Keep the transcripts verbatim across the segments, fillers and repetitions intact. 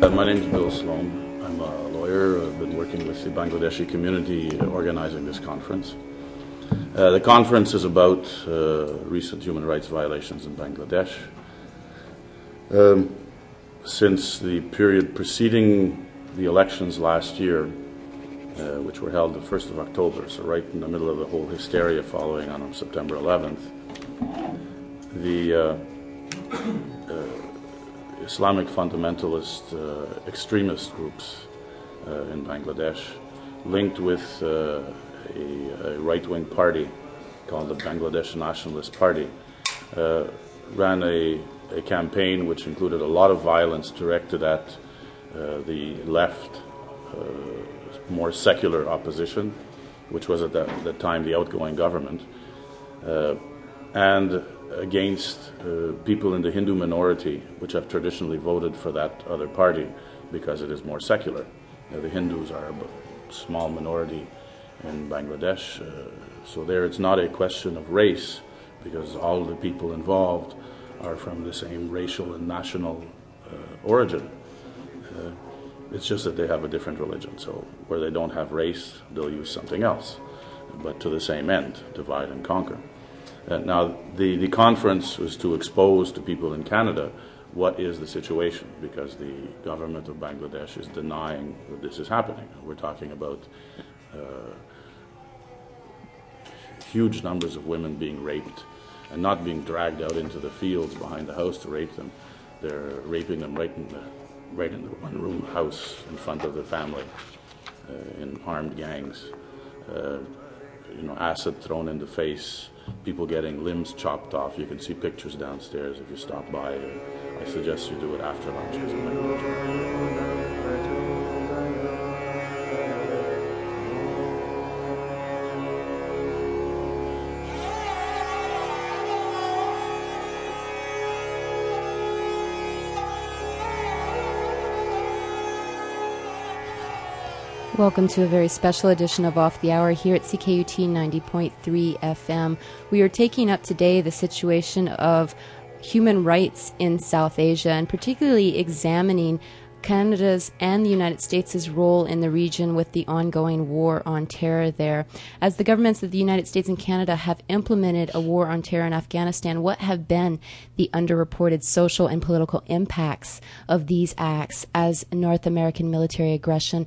Uh, my name is Bill Sloan. I'm a lawyer. I've been working with the Bangladeshi community uh, organizing this conference. Uh, the conference is about uh, recent human rights violations in Bangladesh. Um, since the period preceding the elections last year, uh, which were held the first of October, so right in the middle of the whole hysteria following on September eleventh, the uh, uh, Islamic fundamentalist uh, extremist groups uh, in Bangladesh, linked with uh, a, a right-wing party called the Bangladesh Nationalist Party, uh, ran a, a campaign which included a lot of violence directed at uh, the left, uh, more secular opposition, which was at that, that time the outgoing government, uh, and against uh, people in the Hindu minority, which have traditionally voted for that other party because it is more secular. You know, the Hindus are a small minority in Bangladesh, uh, so there it's not a question of race, because all the people involved are from the same racial and national uh, origin. Uh, it's just that they have a different religion, so where they don't have race, they'll use something else, but to the same end, divide and conquer. Uh, now, the, the conference was to expose to people in Canada what is the situation, because the government of Bangladesh is denying that this is happening. We're talking about uh, huge numbers of women being raped and not being dragged out into the fields behind the house to rape them. They're raping them right in the, right in the one-room house in front of the family uh, in armed gangs. Uh, you know, acid thrown in the face, people getting limbs chopped off. You can see pictures downstairs if you stop by. I suggest you do it after lunch. Welcome to a very special edition of Off the Hour here at C K U T ninety point three F M. We are taking up today the situation of human rights in South Asia, and particularly examining Canada's and the United States' role in the region with the ongoing war on terror there. As the governments of the United States and Canada have implemented a war on terror in Afghanistan, what have been the underreported social and political impacts of these acts as North American military aggression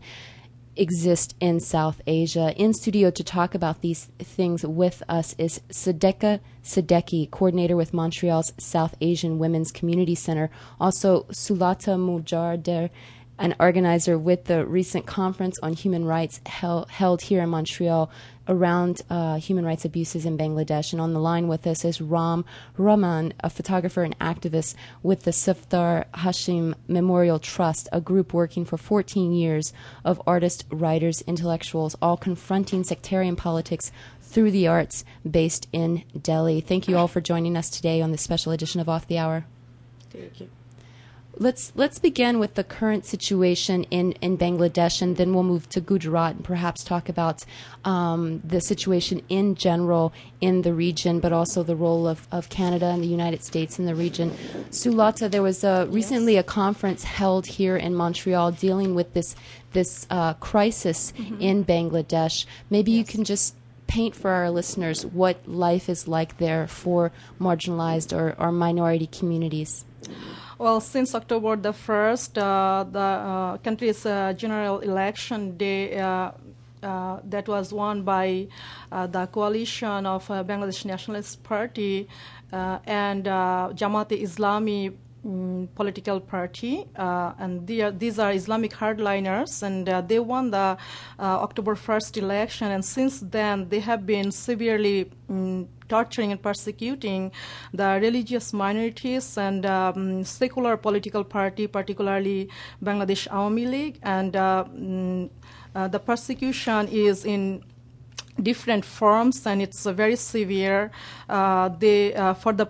exist in South Asia? In studio to talk about these things with us is Sadeka Sadeki, coordinator with Montreal's South Asian Women's Community Center. Also, Sulata Mujarder, an organizer with the recent conference on human rights held, held here in Montreal around uh, human rights abuses in Bangladesh. And on the line with us is Ram Rahman, a photographer and activist with the Safdar Hashim Memorial Trust, a group working for fourteen years of artists, writers, intellectuals, all confronting sectarian politics through the arts, based in Delhi. Thank you all for joining us today on this special edition of Off the Hour. Thank you. Let's let's begin with the current situation in, in Bangladesh, and then we'll move to Gujarat and perhaps talk about um, the situation in general in the region, but also the role of, of Canada and the United States in the region. Sulata, there was a, recently a conference held here in Montreal dealing with this this uh, crisis mm-hmm. in Bangladesh. Maybe yes. you can just paint for our listeners what life is like there for marginalized or, or minority communities. Well, since October the first, uh, the uh, country's uh, general election day uh, uh, that was won by uh, the coalition of uh, Bangladesh Nationalist Party uh, and uh, Jamaat-e-Islami um, political party, uh, and are, these are Islamic hardliners, and uh, they won the uh, October first election, and since then they have been severely um, torturing and persecuting the religious minorities and um, secular political party, particularly Bangladesh Awami League, and uh, mm, uh, the persecution is in different forms, and it's uh, very severe. Uh, they, uh, for the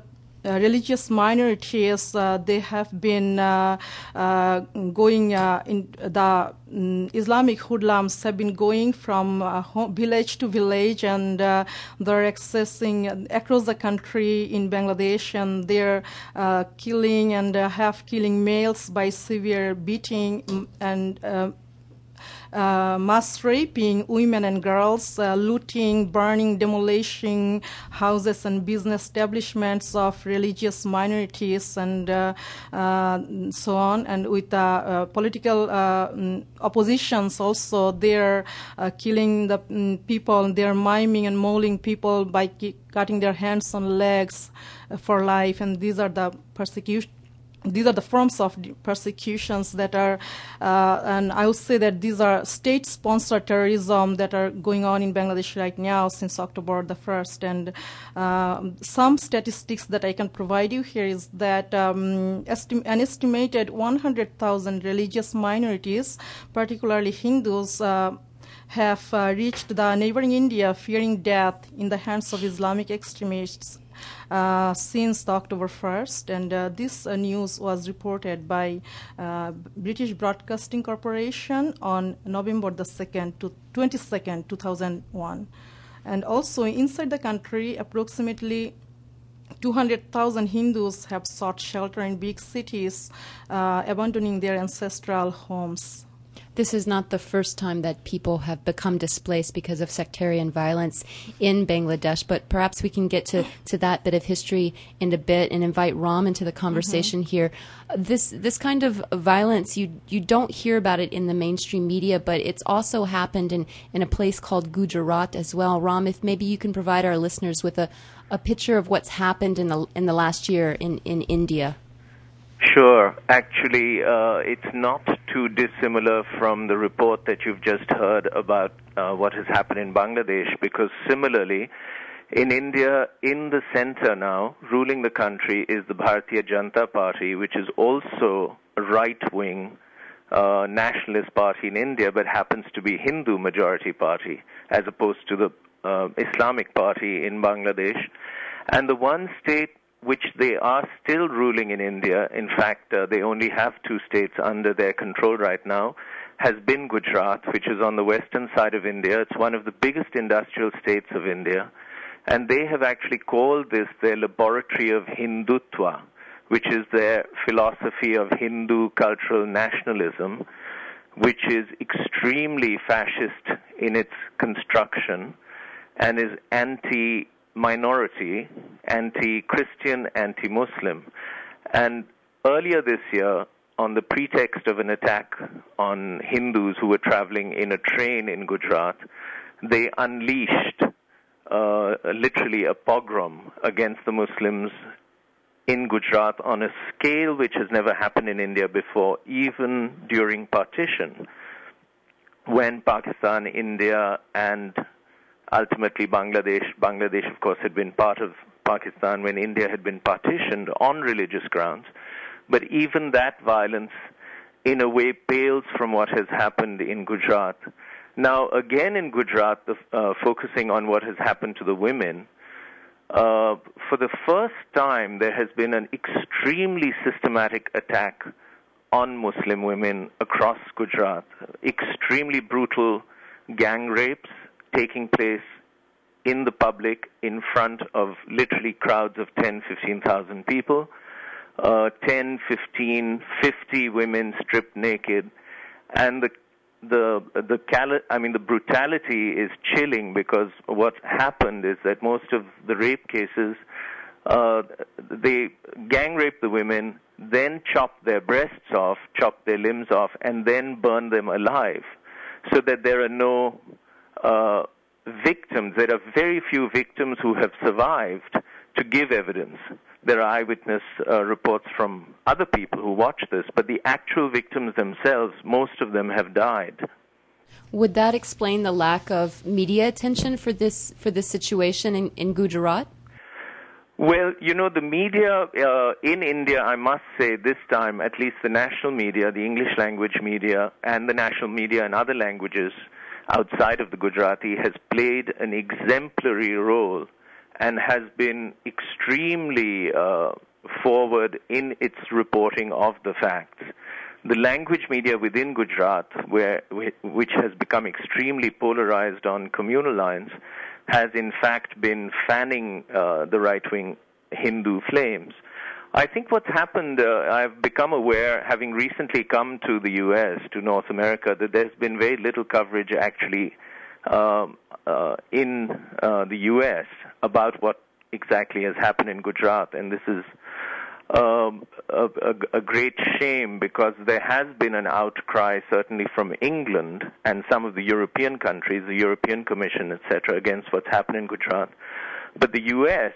uh, religious minorities, uh, they have been uh, uh, going uh, in the um, Islamic hoodlums have been going from uh, home, village to village, and uh, they're accessing across the country in Bangladesh, and they're uh, killing and uh, half killing males by severe beating and uh, Uh, mass raping women and girls, uh, looting, burning, demolishing houses and business establishments of religious minorities, and uh, uh, so on. And with uh, uh, political uh, oppositions also, they're uh, killing the um, people, they're maiming and mauling people by ki- cutting their hands and legs uh, for life. And these are the persecution. These are the forms of persecutions that are, uh, and I would say that these are state-sponsored terrorism that are going on in Bangladesh right now since October the first. And uh, some statistics that I can provide you here is that um, estim- an estimated one hundred thousand religious minorities, particularly Hindus, uh, have uh, reached the neighboring India fearing death in the hands of Islamic extremists Uh, since October first, and uh, this uh, news was reported by uh, British Broadcasting Corporation on November the second to twenty-second, two thousand one. And also inside the country, approximately two hundred thousand Hindus have sought shelter in big cities, uh, abandoning their ancestral homes. This is not the first time that people have become displaced because of sectarian violence in Bangladesh, but perhaps we can get to, to that bit of history in a bit and invite Ram into the conversation mm-hmm. here. This this kind of violence, you you don't hear about it in the mainstream media, but it's also happened in, in a place called Gujarat as well. Ram, if maybe you can provide our listeners with a, a picture of what's happened in the in the last year in, in India. Sure. Actually, uh, it's not too dissimilar from the report that you've just heard about uh, what has happened in Bangladesh, because similarly, in India, in the center now, ruling the country is the Bharatiya Janata Party, which is also a right-wing uh, nationalist party in India, but happens to be Hindu majority party, as opposed to the uh, Islamic party in Bangladesh. And the one state which they are still ruling in India, in fact, uh, they only have two states under their control right now, has been Gujarat, which is on the western side of India. It's one of the biggest industrial states of India. And they have actually called this their laboratory of Hindutva, which is their philosophy of Hindu cultural nationalism, which is extremely fascist in its construction and is anti minority, anti-Christian, anti-Muslim. And earlier this year, on the pretext of an attack on Hindus who were traveling in a train in Gujarat, they unleashed uh, literally a pogrom against the Muslims in Gujarat on a scale which has never happened in India before, even during partition, when Pakistan, India, and ultimately Bangladesh. Bangladesh, of course, had been part of Pakistan when India had been partitioned on religious grounds. But even that violence, in a way, pales from what has happened in Gujarat. Now, again in Gujarat, the, uh, focusing on what has happened to the women, uh, for the first time there has been an extremely systematic attack on Muslim women across Gujarat. Extremely brutal gang rapes taking place in the public in front of literally crowds of ten, fifteen thousand people. Uh, ten, fifteen, fifty women stripped naked. And the the the cali- I mean the brutality is chilling, because what's happened is that most of the rape cases, uh, they gang rape the women, then chop their breasts off, chop their limbs off, and then burn them alive, so that there are no Uh, victims. There are very few victims who have survived to give evidence. There are eyewitness uh, reports from other people who watch this, but the actual victims themselves, most of them have died. Would that explain the lack of media attention for this for this situation in, in Gujarat? Well, you know, the media uh, in India, I must say this time, at least the national media, the English language media, and the national media in other languages outside of the Gujarati, has played an exemplary role and has been extremely uh, forward in its reporting of the facts. The language media within Gujarat, where, which has become extremely polarized on communal lines, has in fact been fanning uh, the right-wing Hindu flames. I think what's happened, uh, I've become aware, having recently come to the U S, to North America, that there's been very little coverage actually um, uh, in uh, the U S about what exactly has happened in Gujarat, and this is Um, a, a, a great shame, because there has been an outcry, certainly from England and some of the European countries, the European Commission, et cetera, against what's happened in Gujarat. But the U S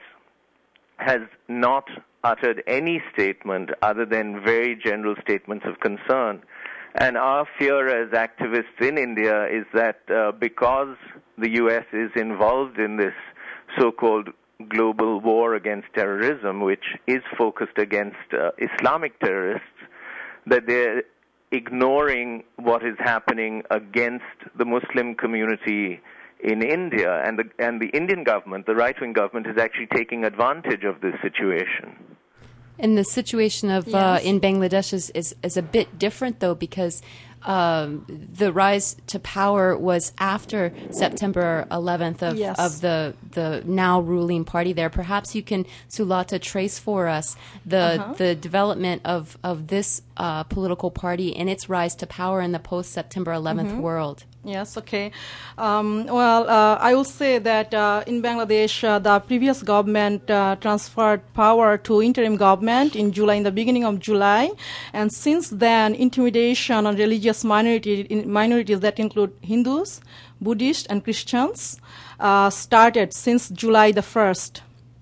has not uttered any statement other than very general statements of concern. And our fear as activists in India is that uh, because the U S is involved in this so-called global war against terrorism, which is focused against uh, Islamic terrorists, that they're ignoring what is happening against the Muslim community in India, and the and the Indian government, the right-wing government, is actually taking advantage of this situation. And the situation of yes. uh, in Bangladesh is, is, is a bit different, though, because um, the rise to power was after September eleventh of, yes. of the the now ruling party there. Perhaps you can, Sulata, trace for us the uh-huh. the development of, of this uh, political party and its rise to power in the post-September eleventh mm-hmm. world. Yes, okay. Um, well, uh, I will say that uh, in Bangladesh, uh, the previous government uh, transferred power to interim government in July, in the beginning of July. And since then, intimidation on religious minority, in minorities that include Hindus, Buddhists, and Christians uh, started since July the first.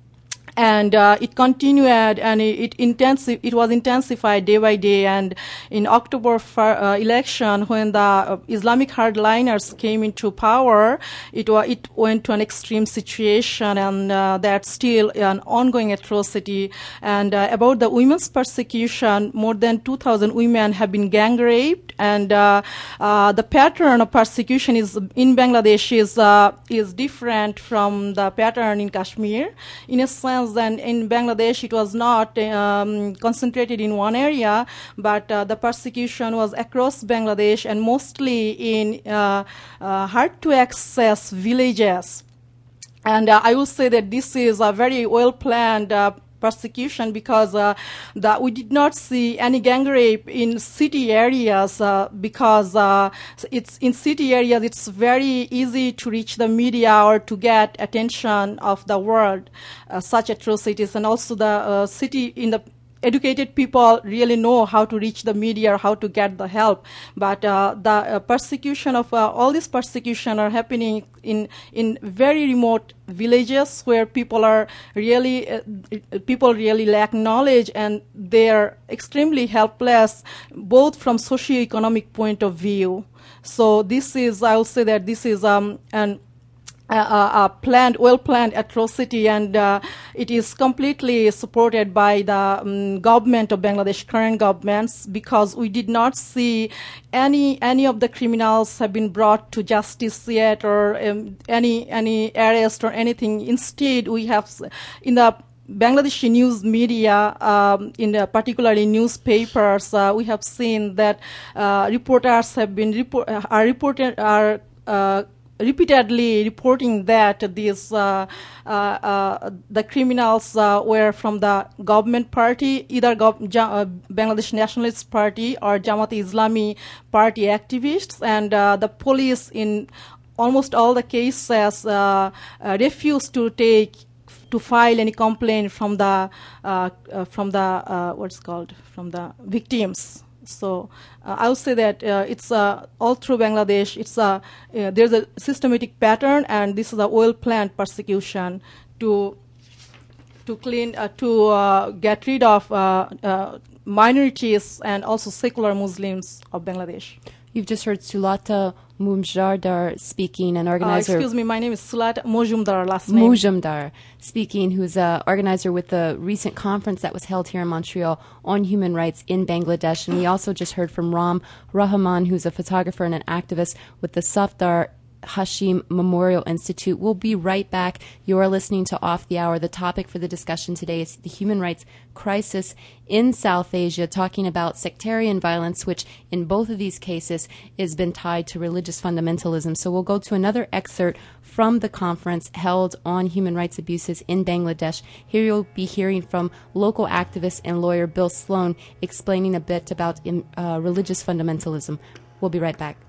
And uh, it continued, and it, it intensive. It was intensified day by day. And in October fir- uh, election, when the uh, Islamic hardliners came into power, it wa- it went to an extreme situation, and uh, that's still an ongoing atrocity. And uh, about the women's persecution, more than two thousand women have been gang raped, and uh, uh, the pattern of persecution is in Bangladesh is uh, is different from the pattern in Kashmir. In a sense, then in Bangladesh it was not um, concentrated in one area, but uh, the persecution was across Bangladesh and mostly in uh, uh, hard-to-access villages. And uh, I will say that this is a very well-planned uh, persecution, because uh, that we did not see any gang rape in city areas uh, because uh, it's in city areas it's very easy to reach the media or to get attention of the world, uh, such atrocities, and also the uh, city in the educated people really know how to reach the media or how to get the help. But uh, the uh, persecution of uh, all this persecution are happening in in very remote villages where people are really uh, people really lack knowledge, and they are extremely helpless, both from socio-economic point of view. So this is, I will say that this is um, an A, a planned, well-planned atrocity, and uh, it is completely supported by the um, government of Bangladesh, current governments, because we did not see any any of the criminals have been brought to justice yet, or um, any any arrest or anything. Instead, we have in the Bangladeshi news media, um, in the particularly newspapers, uh, we have seen that uh, reporters have been report are reported are. Uh, repeatedly reporting that these uh, uh, uh, the criminals uh, were from the government party, either gov- ja- uh, Bangladesh Nationalist Party or Jamaat-e-Islami party activists, and uh, the police in almost all the cases uh, uh, refused to take to file any complaint from the uh, uh, from the uh, what's called from the victims. So uh, I would say that uh, it's uh, all through Bangladesh. It's a uh, there's a systematic pattern, and this is a well-planned persecution to to clean uh, to uh, get rid of uh, uh, minorities and also secular Muslims of Bangladesh. You've just heard Sulata Mujumdar speaking, an organizer. Uh, excuse me, my name is Sulata Mujumdar, last name. Mujumdar speaking, who's an organizer with the recent conference that was held here in Montreal on human rights in Bangladesh. And we also just heard from Ram Rahman, who's a photographer and an activist with the Safdar Hashim Memorial Institute. We'll be right back. You are listening to Off the Hour. The topic for the discussion today is the human rights crisis in South Asia, talking about sectarian violence, which in both of these cases has been tied to religious fundamentalism. So we'll go to another excerpt from the conference held on human rights abuses in Bangladesh. Here you'll be hearing from local activist and lawyer Bill Sloan explaining a bit about uh, religious fundamentalism. We'll be right back.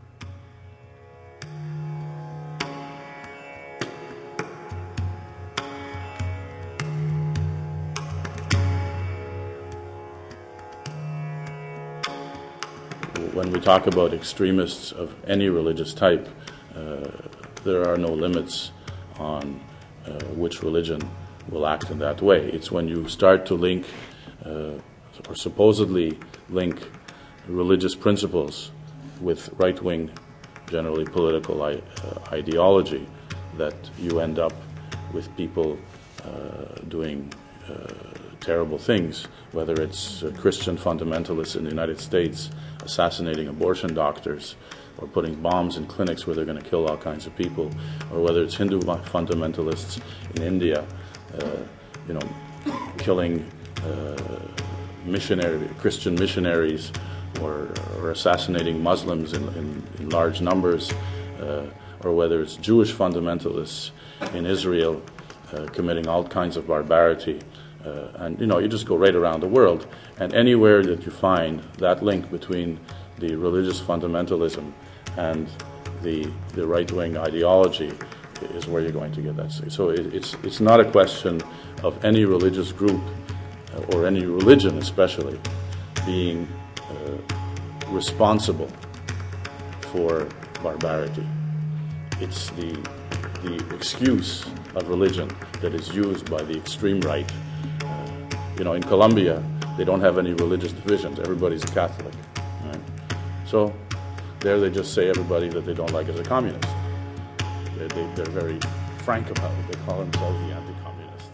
When we talk about extremists of any religious type, uh, there are no limits on uh, which religion will act in that way. It's when you start to link, uh, or supposedly link, religious principles with right-wing, generally political I- uh, ideology, that you end up with people uh, doing uh, terrible things, whether it's uh, Christian fundamentalists in the United States assassinating abortion doctors, or putting bombs in clinics where they're going to kill all kinds of people, or whether it's Hindu fundamentalists in India, uh, you know, killing uh, missionary Christian missionaries, or, or assassinating Muslims in, in, in large numbers, uh, or whether it's Jewish fundamentalists in Israel uh, committing all kinds of barbarity. Uh, and, you know, you just go right around the world, and anywhere that you find that link between the religious fundamentalism and the the right-wing ideology is where you're going to get that. So it, it's it's not a question of any religious group uh, or any religion especially being uh, responsible for barbarity. It's the the excuse of religion that is used by the extreme right. You know, in Colombia, they don't have any religious divisions. Everybody's a Catholic. Right? So there they just say everybody that they don't like is a communist. They, they, they're very frank about it. They call themselves the anti-communist.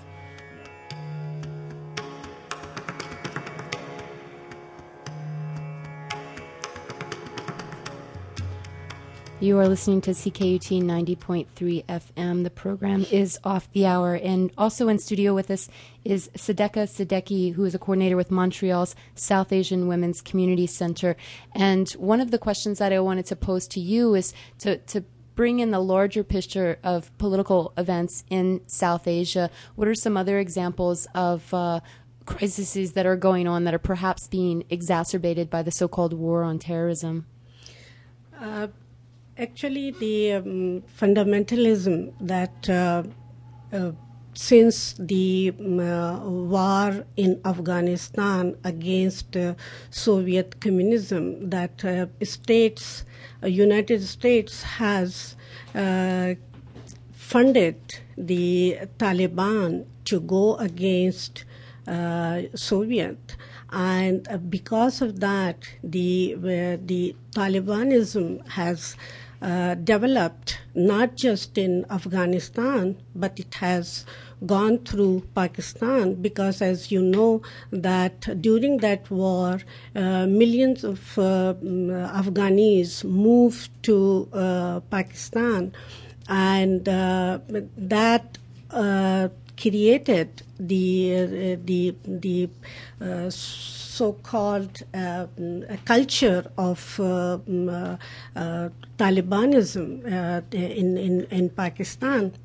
You are listening to C K U T ninety point three F M. The program is Off the Hour. And also in studio with us is Sadeka Sadeki, who is a coordinator with Montreal's South Asian Women's Community Center. And one of the questions that I wanted to pose to you is to, to bring in the larger picture of political events in South Asia. What are some other examples of uh, crises that are going on that are perhaps being exacerbated by the so-called war on terrorism? Uh, Actually, the um, fundamentalism that uh, uh, since the um, uh, war in Afghanistan against uh, Soviet communism, that uh, states, uh, United States has uh, funded the Taliban to go against uh, Soviet. And uh, because of that, the uh, the Talibanism has uh, developed not just in Afghanistan, but it has gone through Pakistan, because as you know that during that war, uh, millions of uh, Afghanis moved to uh, Pakistan, and uh, that uh, created the uh, the the uh, so-called uh, culture of uh, uh, uh, Talibanism uh, in, in in Pakistan.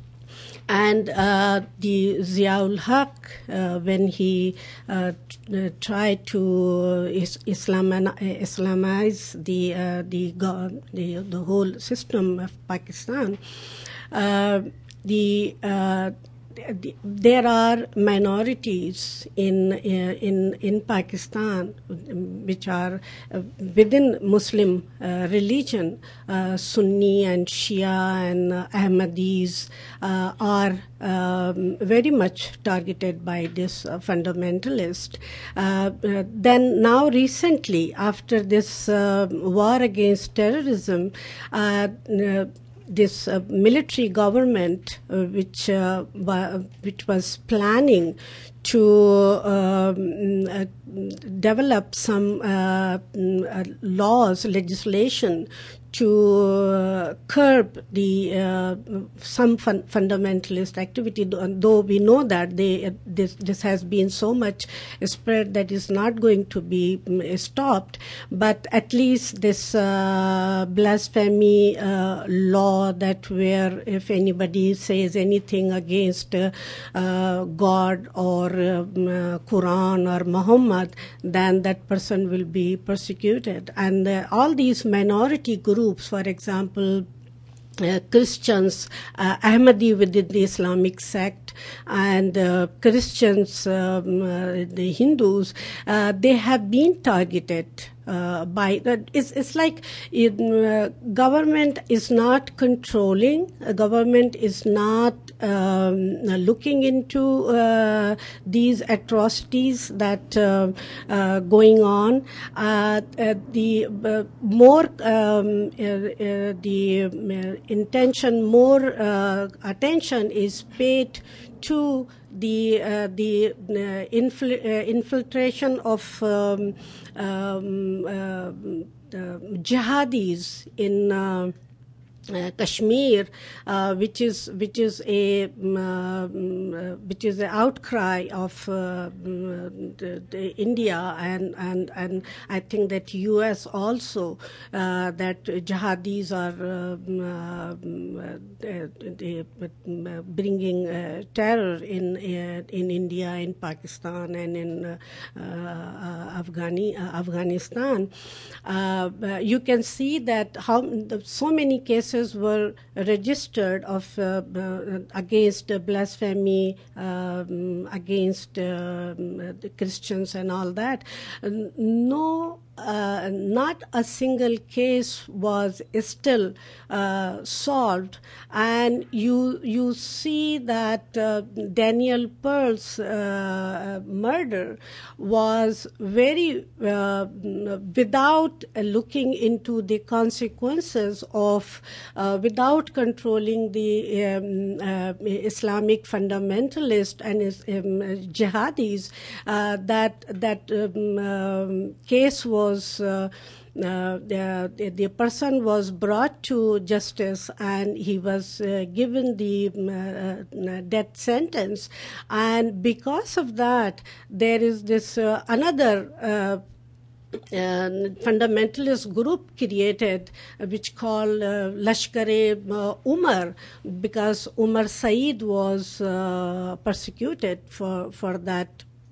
And uh, the Ziaul Haq, uh, when he uh, t- uh, tried to is- Islami- Islamize the, uh, the the the whole system of Pakistan, uh, the uh, there are minorities in uh, in in Pakistan which are uh, within Muslim uh, religion. Uh, Sunni and Shia and uh, Ahmadis uh, are um, very much targeted by this uh, fundamentalist. Uh, uh, then now recently, after this uh, war against terrorism, uh, uh, this uh, military government, uh, which uh, wa- which was planning to um, uh, develop some uh, uh, laws, legislation to uh, curb the uh, some fun- fundamentalist activity, though we know that they, uh, this, this has been so much spread that is not going to be um, stopped, but at least this uh, blasphemy uh, law that where if anybody says anything against uh, uh, God or um, uh, Quran or Muhammad, then that person will be persecuted. And uh, all these minority groups, for example, Uh, Christians, uh, Ahmadi within the Islamic sect, and uh, Christians, um, uh, the Hindus, uh, they have been targeted uh, by. Uh, it's, it's like it, uh, government is not controlling. Uh, government is not um, looking into uh, these atrocities that uh, uh, going on. Uh, uh, the uh, more um, uh, uh, the uh, intention, more uh, attention is paid to the uh, the uh, infl- uh, infiltration of um, um, uh, uh, jihadis in uh, Uh, Kashmir, uh, which is which is a um, uh, which is an outcry of uh, the, the India and, and and I think that U S also uh, that jihadis are um, uh, they, they, uh, bringing uh, terror in uh, in India, in Pakistan, and in uh, uh, Afghani, uh, Afghanistan. Uh, you can see that how so many cases were registered of uh, uh, against uh, blasphemy, um, against uh, the Christians and all that. No, uh, not a single case was still uh, solved, and you you see that uh, Daniel Pearl's uh, murder was very uh, without looking into the consequences of. Uh, without controlling the um, uh, Islamic fundamentalist and um, jihadis, uh, that that um, um, case was. Uh, Uh, the, the person was brought to justice and he was uh, given the uh, death sentence, and because of that there is this uh, another uh, Uh, fundamentalist group created uh, which called uh, Lashkar-e-Umar, because Umar Saeed was uh, persecuted for, for that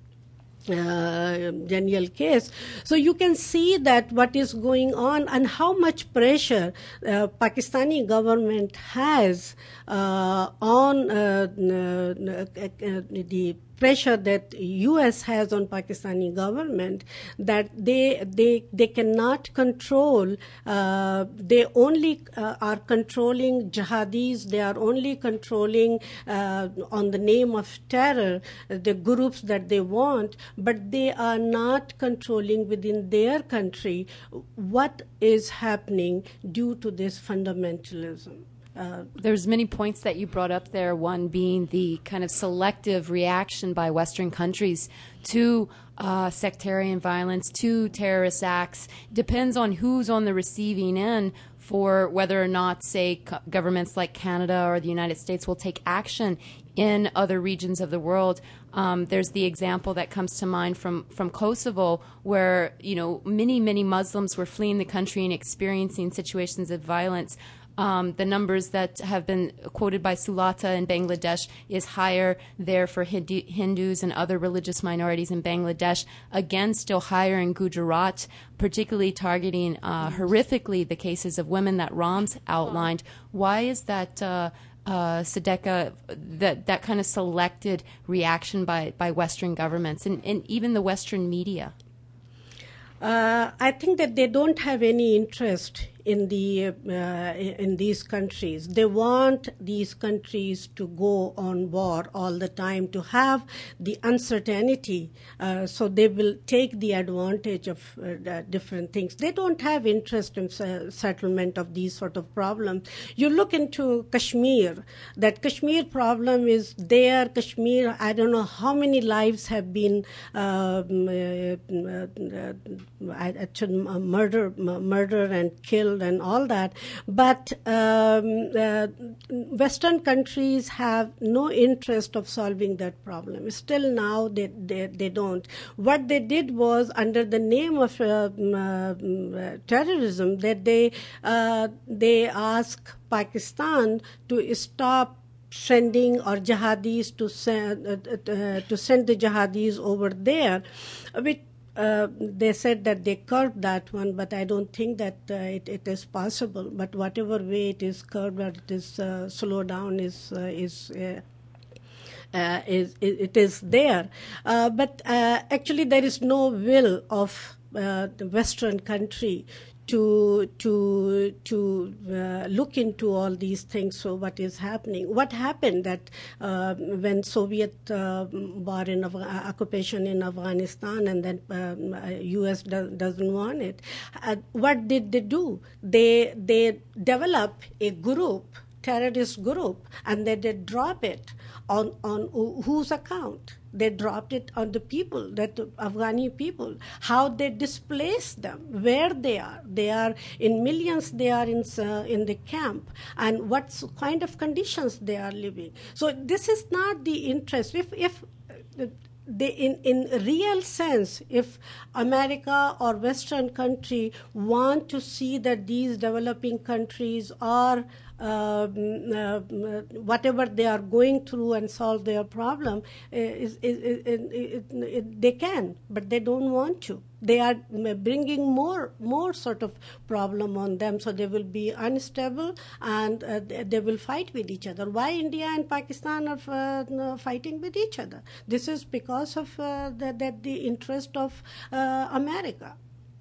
Uh, Daniel case. So you can see that what is going on and how much pressure uh, Pakistani government has uh, on uh, uh, uh, the pressure that U S has on Pakistani government, that they they they cannot control. Uh, they only uh, are controlling jihadis. They are only controlling uh, on the name of terror uh, the groups that they want, but they are not controlling within their country what is happening due to this fundamentalism. Uh, There's many points that you brought up there, one being the kind of selective reaction by Western countries to uh, sectarian violence, to terrorist acts. Depends on who's on the receiving end for whether or not, say, co- governments like Canada or the United States will take action in other regions of the world. Um, there's the example that comes to mind from, from Kosovo, where, you know, many, many Muslims were fleeing the country and experiencing situations of violence. Um, the numbers that have been quoted by Sulata in Bangladesh is higher there for Hindu- Hindus and other religious minorities in Bangladesh. Again, still higher in Gujarat, particularly targeting uh, horrifically the cases of women that Ram's outlined. Why is that, uh, uh, Sadeka, that, that kind of selected reaction by, by Western governments and, and even the Western media? Uh, I think that they don't have any interest in the uh, in these countries. They want these countries to go on war all the time, to have the uncertainty, uh, so they will take the advantage of uh, different things. They don't have interest in uh, settlement of these sort of problems. You look into Kashmir, that Kashmir problem is there. Kashmir, I don't know how many lives have been um, uh, uh, uh, actually murder, murder and killed killed and all that. But um, uh, Western countries have no interest of solving that problem. Still now they, they, they don't. What they did was, under the name of uh, uh, terrorism, that they, uh, they asked Pakistan to stop sending or jihadis to send, uh, uh, to send the jihadis over there, which Uh, they said that they curbed that one, but I don't think that uh, it, it is possible. But whatever way it is curbed or it is uh, slowed down is uh, is, uh, uh, is it is there. Uh, but uh, actually, there is no will of uh, the Western country to to to uh, look into all these things. So what is happening? What happened that uh, when Soviet uh, war in Af- occupation in Afghanistan, and then um, U S do- doesn't want it? Uh, what did they do? They they develop a group, terrorist group, and then they drop it on on whose account? They dropped it on the people, that Afghani people, how they displace them, where they are. They are in millions, they are in, uh, in the camp, and what kind of conditions they are living. So this is not the interest. If, if uh, they, in, in real sense, if America or Western country want to see that these developing countries are Uh, uh, whatever they are going through and solve their problem, uh, is, is, is, is, is, they can, but they don't want to. They are bringing more more sort of problem on them, so they will be unstable and uh, they will fight with each other. Why India and Pakistan are uh, fighting with each other? This is because of uh, the, the, the interest of uh, America.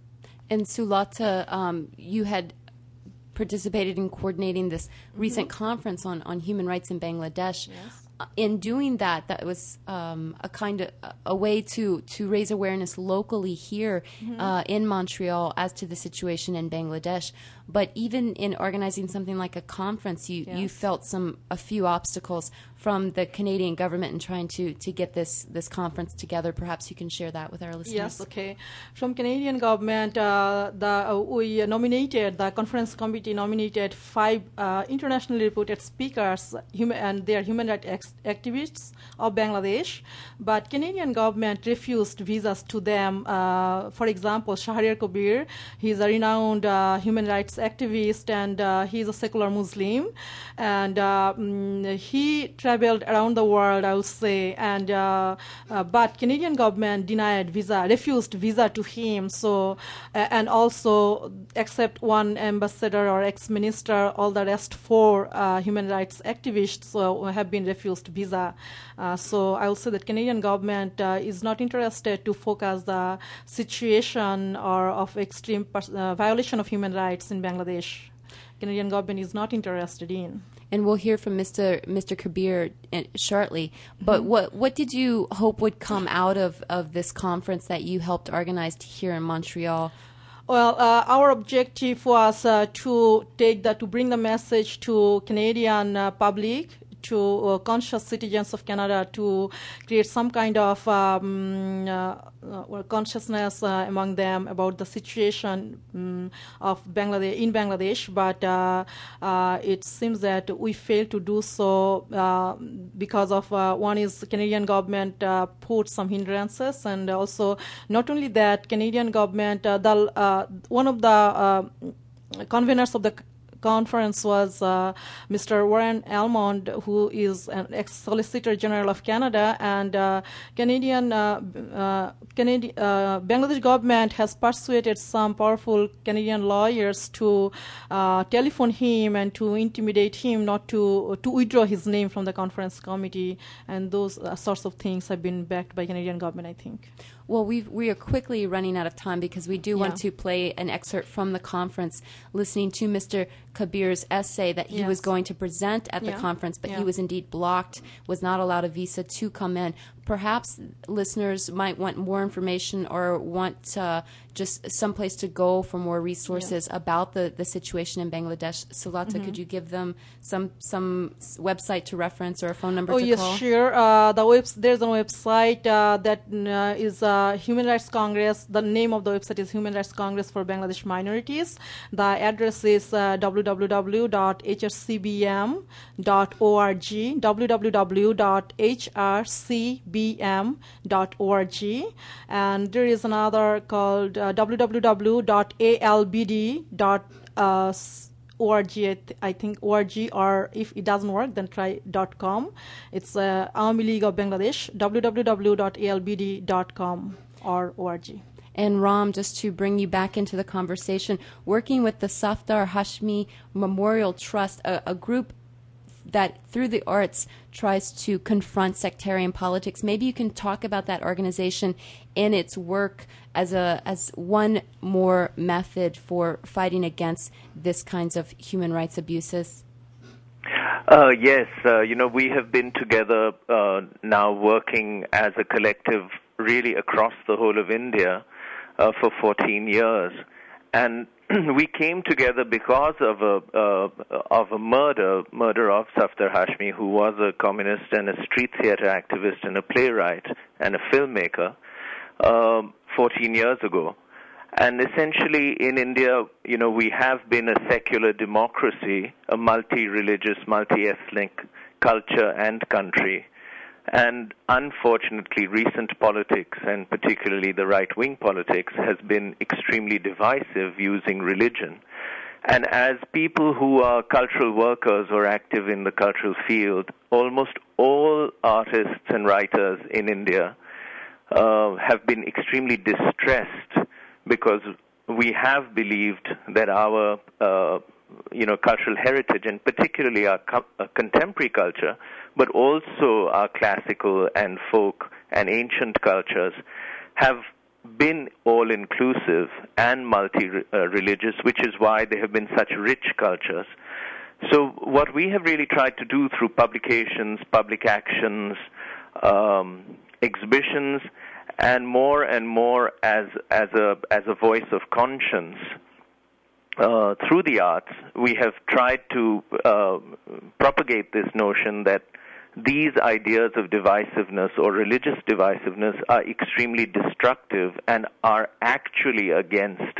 And Sulata, um, you had participated in coordinating this mm-hmm. recent conference on, on human rights in Bangladesh. Yes. Uh, in doing that, that was um, a kind of a way to, to raise awareness locally here mm-hmm. uh, in Montreal as to the situation in Bangladesh. But even in organizing something like a conference, you, yes. you felt some a few obstacles from the Canadian government in trying to, to get this, this conference together. Perhaps you can share that with our listeners. Yes, okay. From Canadian government, uh, the, uh, we nominated, the conference committee nominated five uh, internationally reputed speakers human, and they are human rights ex- activists of Bangladesh. But Canadian government refused visas to them. Uh, for example, Shahriar Kabir, he is a renowned uh, human rights activist, and uh, he is a secular Muslim. And uh, mm, he traveled around the world, I would say, and uh, uh, but Canadian government denied visa, refused visa to him. So uh, and also, except one ambassador or ex-minister, all the rest four uh, human rights activists uh, have been refused visa. Uh, so I would say that Canadian government uh, is not interested to focus the situation or of extreme pers- uh, violation of human rights in Bangladesh. Canadian government is not interested in. And we'll hear from Mister Mister Kabir shortly. But mm-hmm. what what did you hope would come out of, of this conference that you helped organize here in Montreal? Well, uh, our objective was uh, to take the to bring the message to Canadian uh, public, to uh, conscious citizens of Canada, to create some kind of um, uh, uh, consciousness uh, among them about the situation um, of Bangladesh in Bangladesh. But uh, uh, it seems that we failed to do so uh, because of uh, one is Canadian government uh, put some hindrances, and also not only that, Canadian government uh, the uh, one of the uh, conveners of the conference was uh, Mister Warren Almond, who is an ex-Solicitor General of Canada, and uh, Canadian uh, uh, Canadian uh, Bangladesh government has persuaded some powerful Canadian lawyers to uh, telephone him and to intimidate him not to to withdraw his name from the conference committee, and those uh, sorts of things have been backed by Canadian government, I think. Well, we we are quickly running out of time because we do yeah. want to play an excerpt from the conference, listening to Mister Kabir's essay that he yes. was going to present at the yeah. conference, but yeah. he was indeed blocked, was not allowed a visa to come in. perhaps listeners might want more information or want uh, just someplace to go for more resources yeah. about the, the situation in Bangladesh. Sulata, mm-hmm. could you give them some some website to reference or a phone number oh, to yes, call? Oh, yes, sure. Uh, the web- there's a website uh, that uh, is uh, Human Rights Congress. The name of the website is Human Rights Congress for Bangladesh Minorities. The address is uh, w w w dot h r c b m dot org, w w w dot h r c b m dot org. And there is another called uh, w w w dot a l b d dot org. I, th- I think org, or if it doesn't work, then try .com. It's uh, Awami League of Bangladesh, w w w dot a l b d dot com or org. And Ram, just to bring you back into the conversation, working with the Safdar Hashmi Memorial Trust, a, a group that through the arts tries to confront sectarian politics. Maybe you can talk about that organization and its work as a as one more method for fighting against this kinds of human rights abuses. Uh, yes, uh, you know, we have been together uh, now working as a collective really across the whole of India uh, for fourteen years. And we came together because of a uh, of a murder, murder of Safdar Hashmi, who was a communist and a street theater activist and a playwright and a filmmaker, uh, fourteen years ago. And essentially in India, you know, we have been a secular democracy, a multi-religious, multi-ethnic culture and country. And unfortunately, recent politics, and particularly the right-wing politics, has been extremely divisive using religion. And as people who are cultural workers or active in the cultural field, almost all artists and writers in India uh, have been extremely distressed because we have believed that our uh, you know, cultural heritage, and particularly our, co- our contemporary culture, but also our classical and folk and ancient cultures, have been all-inclusive and multi-religious, which is why they have been such rich cultures. So what we have really tried to do through publications, public actions, um, exhibitions, and more and more as as a as a voice of conscience, Uh, through the arts, we have tried to uh, propagate this notion that these ideas of divisiveness or religious divisiveness are extremely destructive and are actually against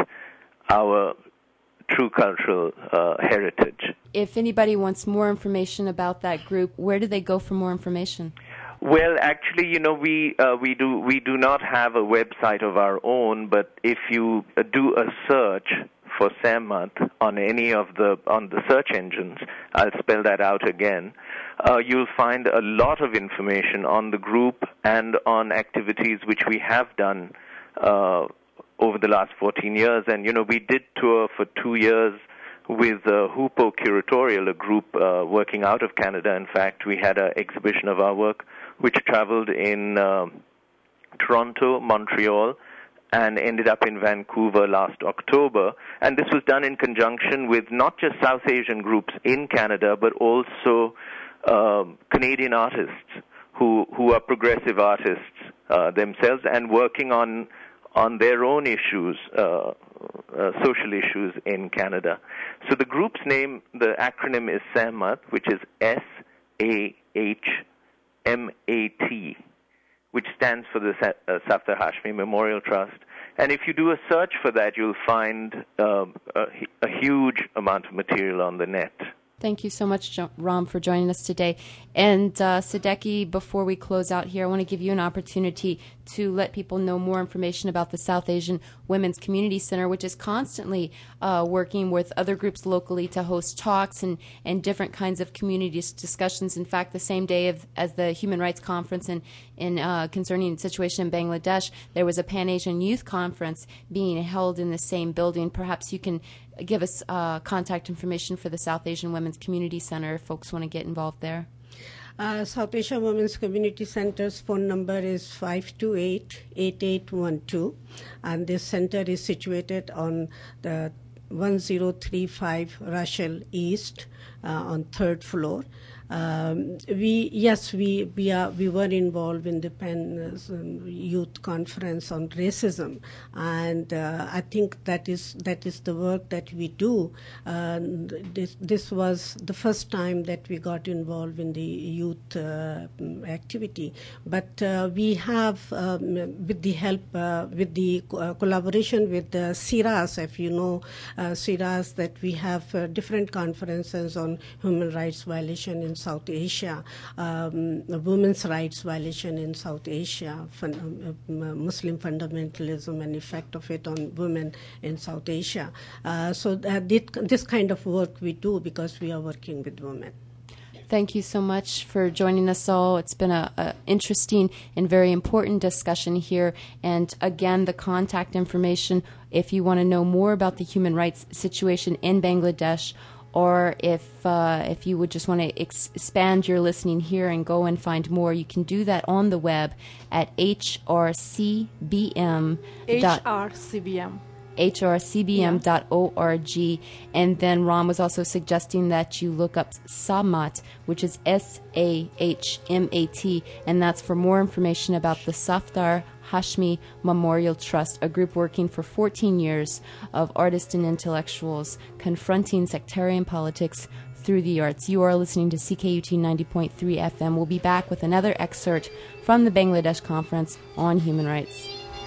our true cultural uh, heritage. If anybody wants more information about that group, where do they go for more information? Well, actually, you know, we uh, we do we do not have a website of our own, but if you uh, do a search for Sehmat on any of the on the search engines, I'll spell that out again, uh, you'll find a lot of information on the group and on activities which we have done uh, over the last fourteen years. And, you know, we did tour for two years with uh, Hupo Curatorial, a group uh, working out of Canada. In fact, we had an exhibition of our work which traveled in uh, Toronto, Montreal, and ended up in Vancouver last October. And this was done in conjunction with not just South Asian groups in Canada, but also uh, Canadian artists who, who are progressive artists uh, themselves and working on on their own issues, uh, uh, social issues in Canada. So the group's name, the acronym is Sehmat, which is S A H M A T, which stands for the uh, Safdar Hashmi Memorial Trust. And if you do a search for that, you'll find uh, a, a huge amount of material on the net. Thank you so much, Ram, for joining us today. And uh, Sadeki, before we close out here, I want to give you an opportunity to let people know more information about the South Asian Women's Community Center, which is constantly uh, working with other groups locally to host talks and, and different kinds of community discussions. In fact, the same day of, as the Human Rights Conference in, in uh, concerning the situation in Bangladesh, there was a Pan-Asian Youth Conference being held in the same building. Perhaps you can give us uh, contact information for the South Asian Women's Community Center if folks want to get involved there. Uh, South Asian Women's Community Center's phone number is five two eight, eight eight one two, and this center is situated on the one zero three five Russell East uh, on third floor. Um, we yes, we we are we were involved in the Penn uh, Youth Conference on racism, and uh, I think that is that is the work that we do. Uh, this this was the first time that we got involved in the youth uh, activity, but uh, we have um, with the help uh, with the uh, collaboration with uh, CIRAS, if you know uh, CIRAS, that we have uh, different conferences on human rights violation in South Asia, um, women's rights violation in South Asia, fun, uh, Muslim fundamentalism and effect of it on women in South Asia. Uh, so that this kind of work we do because we are working with women. Thank you so much for joining us all. It's been a, a interesting and very important discussion here. And again, the contact information, if you want to know more about the human rights situation in Bangladesh, or if uh, if you would just want to ex- expand your listening here and go and find more, you can do that on the web at H R C B M. H R C B M. H R C B M dot org. And then Ram was also suggesting that you look up SAHMAT, which is S A H M A T, and that's for more information about the Safdar Hashmi Memorial Trust, a group working for fourteen years of artists and intellectuals confronting sectarian politics through the arts. You are listening to C K U T ninety point three F M. We'll be back with another excerpt from the Bangladesh Conference on Human Rights.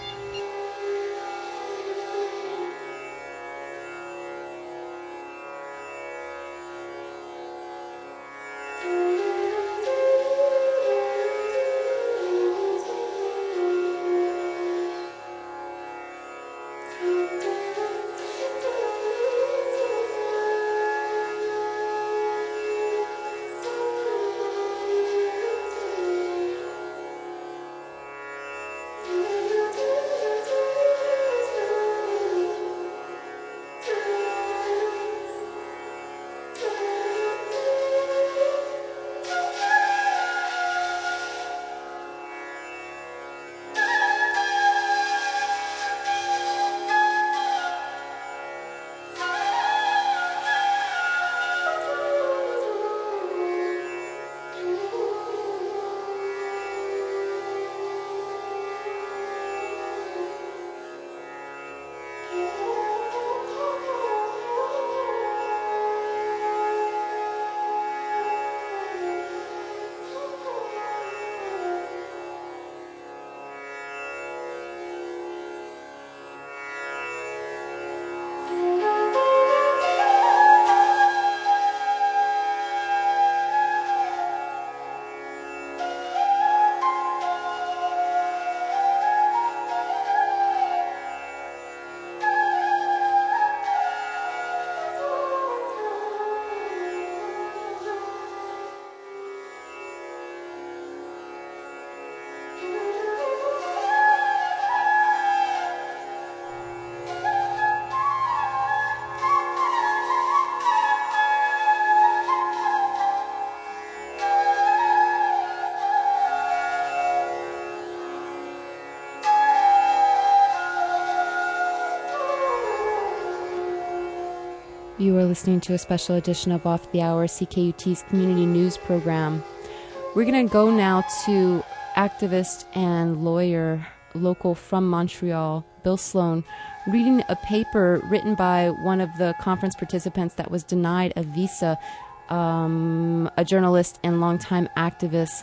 You are listening to a special edition of Off the Hour, C K U T's community news program. We're going to go now to activist and lawyer local from Montreal, Bill Sloan, reading a paper written by one of the conference participants that was denied a visa, um, a journalist and longtime activist,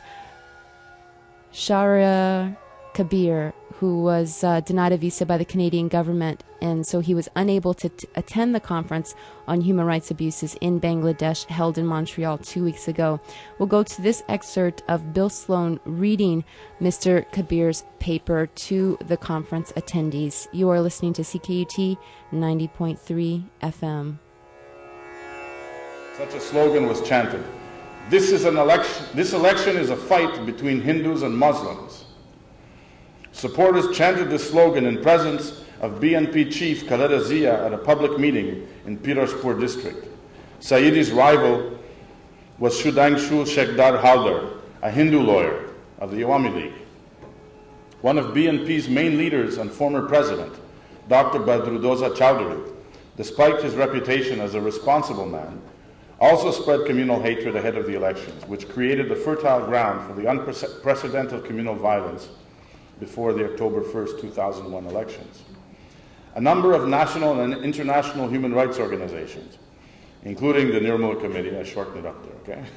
Shahriar Kabir, who was uh, denied a visa by the Canadian government, and so he was unable to t- attend the conference on human rights abuses in Bangladesh held in Montreal two weeks ago. We'll go to this excerpt of Bill Sloan reading Mister Kabir's paper to the conference attendees. You are listening to C K U T ninety point three F M. Such a slogan was chanted. This is an election. This election is a fight between Hindus and Muslims. Supporters chanted this slogan in presence of B N P chief Khaleda Zia at a public meeting in Pirozpur district. Sayyidi's rival was Sudhanshu Shekhar Haldar, a Hindu lawyer of the Awami League. One of B N P's main leaders and former president, Doctor Badruddolza Chowdhury, despite his reputation as a responsible man, also spread communal hatred ahead of the elections, which created the fertile ground for the unprecedented communal violence before the October first, two thousand one elections. A number of national and international human rights organizations, including the Nirmal Committee, I shortened it up there, okay?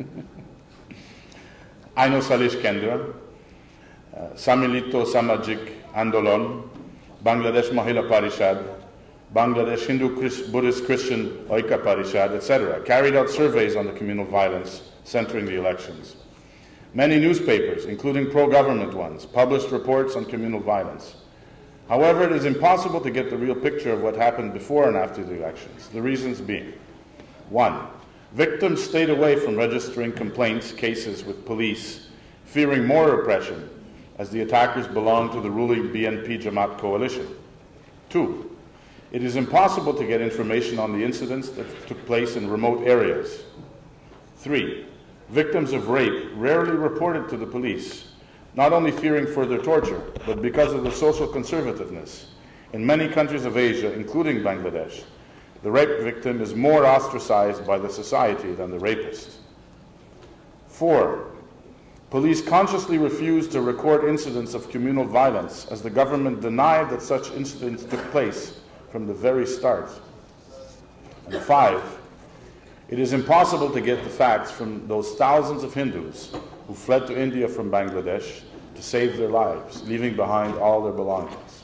Aino Salish Kendra, uh, Samilito Samajik Andolon, Bangladesh Mahila Parishad, Bangladesh Hindu Christ, Buddhist Christian Oika Parishad, et cetera, carried out surveys on the communal violence centering the elections. Many newspapers, including pro-government ones, published reports on communal violence. However, it is impossible to get the real picture of what happened before and after the elections, the reasons being: one, victims stayed away from registering complaints, cases with police, fearing more repression, as the attackers belonged to the ruling B N P Jamaat coalition. Two, it is impossible to get information on the incidents that took place in remote areas. Three, victims of rape rarely reported to the police, not only fearing further torture, but because of the social conservativeness. In many countries of Asia, including Bangladesh, the rape victim is more ostracized by the society than the rapist. Four, police consciously refused to record incidents of communal violence, as the government denied that such incidents took place from the very start. And five, it is impossible to get the facts from those thousands of Hindus who fled to India from Bangladesh to save their lives, leaving behind all their belongings.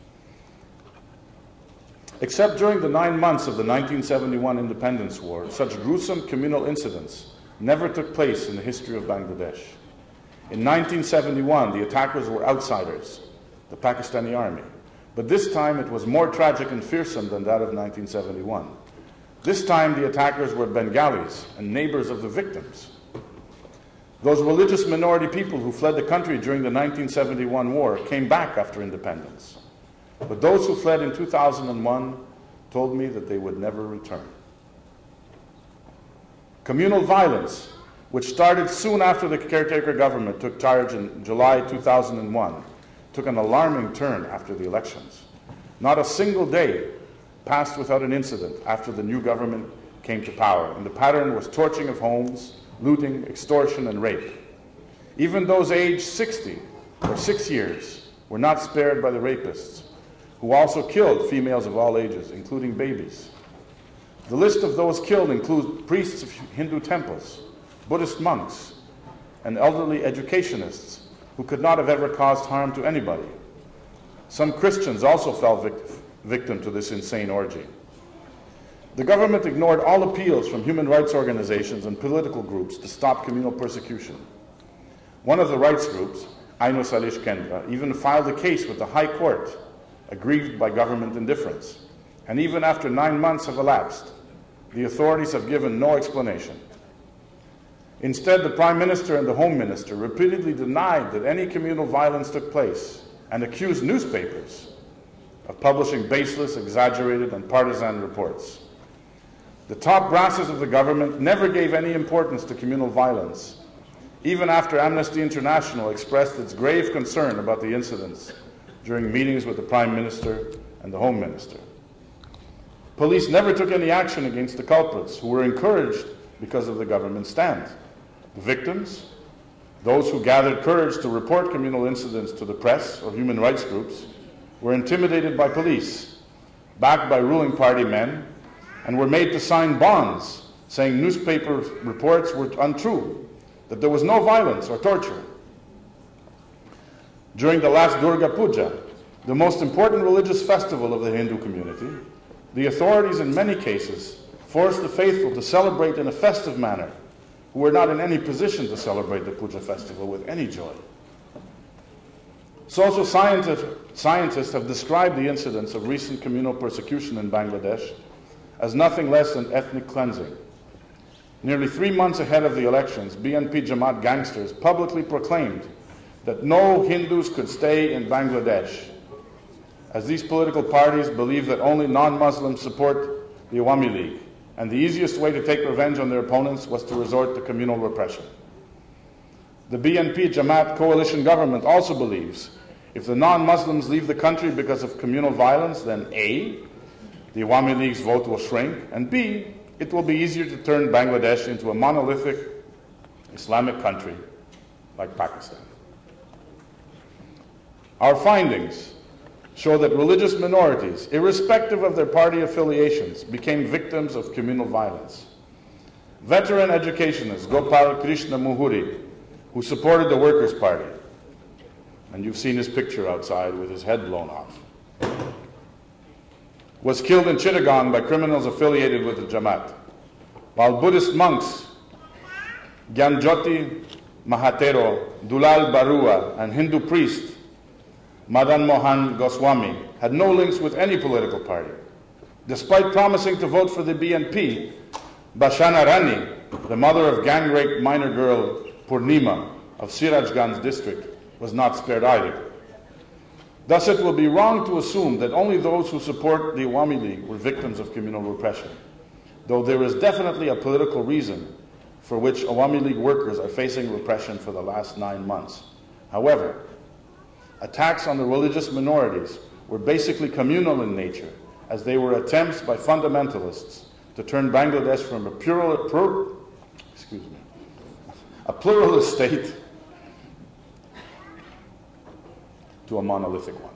Except during the nine months of the nineteen seventy-one Independence War, such gruesome communal incidents never took place in the history of Bangladesh. In nineteen seventy-one, the attackers were outsiders, the Pakistani army. But this time it was more tragic and fearsome than that of nineteen seventy-one. This time the attackers were Bengalis and neighbors of the victims. Those religious minority people who fled the country during the nineteen seventy-one war came back after independence. But those who fled in two thousand one told me that they would never return. Communal violence, which started soon after the caretaker government took charge in July two thousand one, took an alarming turn after the elections. Not a single day passed without an incident after the new government came to power, and the pattern was torching of homes, looting, extortion, and rape. Even those aged sixty or six years were not spared by the rapists, who also killed females of all ages, including babies. The list of those killed includes priests of Hindu temples, Buddhist monks, and elderly educationists who could not have ever caused harm to anybody. Some Christians also fell vic- victim to this insane orgy. The government ignored all appeals from human rights organizations and political groups to stop communal persecution. One of the rights groups, Aino Salish Kendra, even filed a case with the High Court, aggrieved by government indifference. And even after nine months have elapsed, the authorities have given no explanation. Instead, the Prime Minister and the Home Minister repeatedly denied that any communal violence took place and accused newspapers of publishing baseless, exaggerated, and partisan reports. The top brasses of the government never gave any importance to communal violence, even after Amnesty International expressed its grave concern about the incidents during meetings with the Prime Minister and the Home Minister. Police never took any action against the culprits, who were encouraged because of the government's stand. The victims, those who gathered courage to report communal incidents to the press or human rights groups, were intimidated by police, backed by ruling party men, and were made to sign bonds saying newspaper reports were untrue, that there was no violence or torture. During the last Durga Puja, the most important religious festival of the Hindu community, the authorities in many cases forced the faithful to celebrate in a festive manner, who were not in any position to celebrate the Puja festival with any joy. Social scientists, scientists have described the incidents of recent communal persecution in Bangladesh as nothing less than ethnic cleansing. Nearly three months ahead of the elections, B N P Jamaat gangsters publicly proclaimed that no Hindus could stay in Bangladesh, as these political parties believe that only non-Muslims support the Awami League, and the easiest way to take revenge on their opponents was to resort to communal repression. The B N P Jamaat coalition government also believes if the non-Muslims leave the country because of communal violence, then A, the Awami League's vote will shrink, and B, it will be easier to turn Bangladesh into a monolithic Islamic country like Pakistan. Our findings show that religious minorities, irrespective of their party affiliations, became victims of communal violence. Veteran educationist Gopal Krishna Muhuri, who supported the Workers' Party, and you've seen his picture outside with his head blown off, was killed in Chittagong by criminals affiliated with the Jamaat, while Buddhist monks Gyanjoti Mahatero, Dulal Barua, and Hindu priest Madan Mohan Goswami had no links with any political party. Despite promising to vote for the B N P, Bashana Rani, the mother of gang-raped minor girl Purnima of Sirajganj district, was not spared either. Thus, it will be wrong to assume that only those who support the Awami League were victims of communal repression, though there is definitely a political reason for which Awami League workers are facing repression for the last nine months. However, attacks on the religious minorities were basically communal in nature, as they were attempts by fundamentalists to turn Bangladesh from a plural, plur, excuse me, a pluralist state to a monolithic one.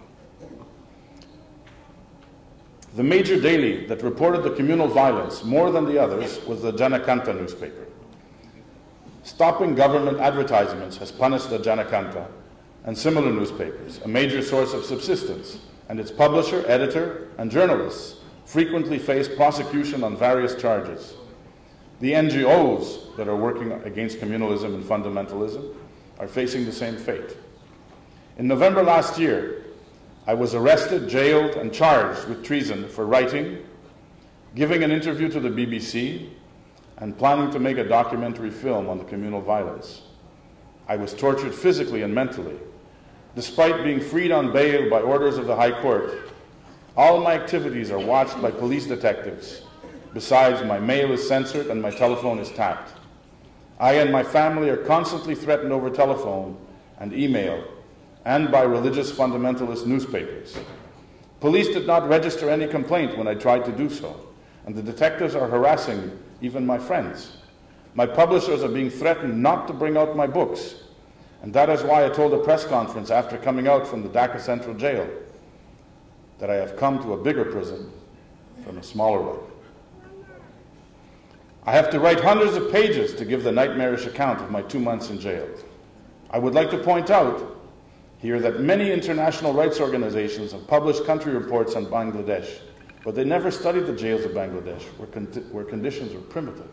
The major daily that reported the communal violence more than the others was the Janakanta newspaper. Stopping government advertisements has punished the Janakanta and similar newspapers, a major source of subsistence, and its publisher, editor, and journalists frequently face prosecution on various charges. The N G Os that are working against communalism and fundamentalism are facing the same fate. In November last year, I was arrested, jailed, and charged with treason for writing, giving an interview to the B B C, and planning to make a documentary film on the communal violence. I was tortured physically and mentally. Despite being freed on bail by orders of the High Court, all my activities are watched by police detectives. Besides, my mail is censored and my telephone is tapped. I and my family are constantly threatened over telephone and email, and by religious fundamentalist newspapers. Police did not register any complaint when I tried to do so, and the detectives are harassing even my friends. My publishers are being threatened not to bring out my books, and that is why I told a press conference after coming out from the Dhaka Central Jail that I have come to a bigger prison from a smaller one. I have to write hundreds of pages to give the nightmarish account of my two months in jail. I would like to point out here that many international rights organizations have published country reports on Bangladesh, but they never studied the jails of Bangladesh, where, con- where conditions were primitive.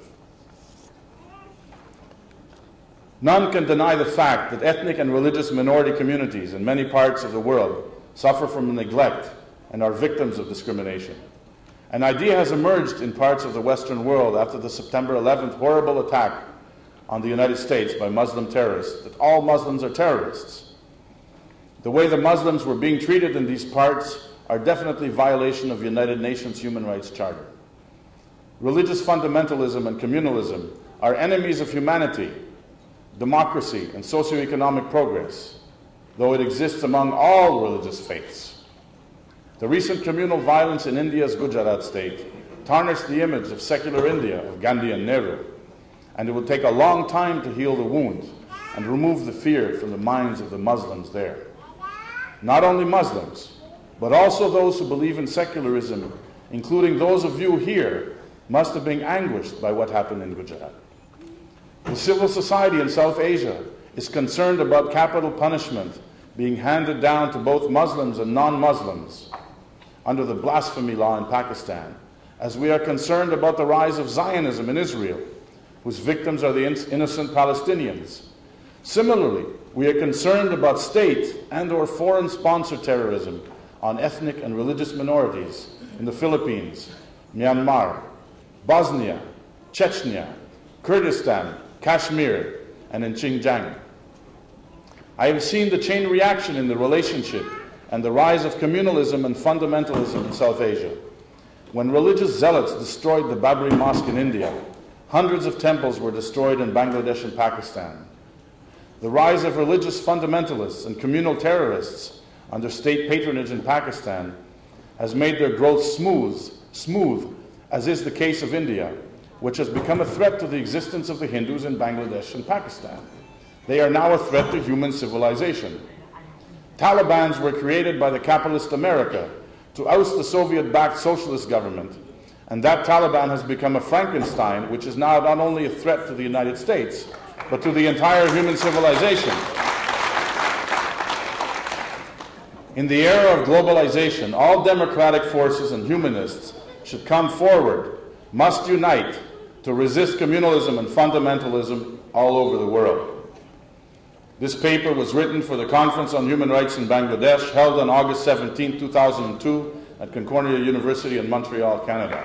None can deny the fact that ethnic and religious minority communities in many parts of the world suffer from neglect and are victims of discrimination. An idea has emerged in parts of the Western world after the September eleventh horrible attack on the United States by Muslim terrorists that all Muslims are terrorists. The way the Muslims were being treated in these parts are definitely violation of United Nations Human Rights Charter. Religious fundamentalism and communalism are enemies of humanity, democracy, and socioeconomic progress, though it exists among all religious faiths. The recent communal violence in India's Gujarat state tarnished the image of secular India of Gandhi and Nehru, and it will take a long time to heal the wound and remove the fear from the minds of the Muslims there. Not only Muslims, but also those who believe in secularism, including those of you here, must have been anguished by what happened in Gujarat. The civil society in South Asia is concerned about capital punishment being handed down to both Muslims and non-Muslims under the blasphemy law in Pakistan, as we are concerned about the rise of Zionism in Israel, whose victims are the innocent Palestinians. Similarly, we are concerned about state and or foreign-sponsored terrorism on ethnic and religious minorities in the Philippines, Myanmar, Bosnia, Chechnya, Kurdistan, Kashmir, and in Xinjiang. I have seen the chain reaction in the relationship and the rise of communalism and fundamentalism in South Asia. When religious zealots destroyed the Babri Mosque in India, hundreds of temples were destroyed in Bangladesh and Pakistan. The rise of religious fundamentalists and communal terrorists under state patronage in Pakistan has made their growth smooth, smooth, as is the case of India, which has become a threat to the existence of the Hindus in Bangladesh and Pakistan. They are now a threat to human civilization. Talibans were created by the capitalist America to oust the Soviet-backed socialist government, and that Taliban has become a Frankenstein, which is now not only a threat to the United States, but to the entire human civilization. In the era of globalization, all democratic forces and humanists should come forward, must unite to resist communalism and fundamentalism all over the world. This paper was written for the Conference on Human Rights in Bangladesh, held on August seventeenth, two thousand two, at Concordia University in Montreal, Canada.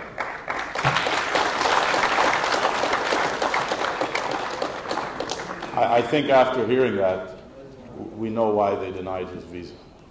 I, I think after hearing that, we know why they denied his visa.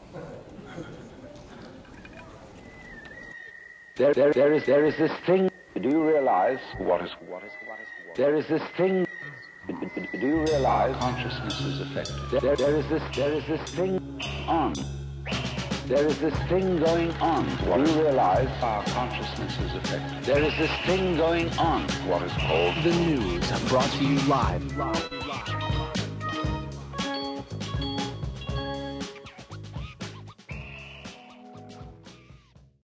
There, there, there is, there is this thing. Do you realize what is, what is, what is, what is? There is this thing. Do you realize consciousness is affected? There, there is this, there is this thing on. There is this thing going on. What do you realize our consciousness is affected? There is this thing going on. What is called the news, brought to you live.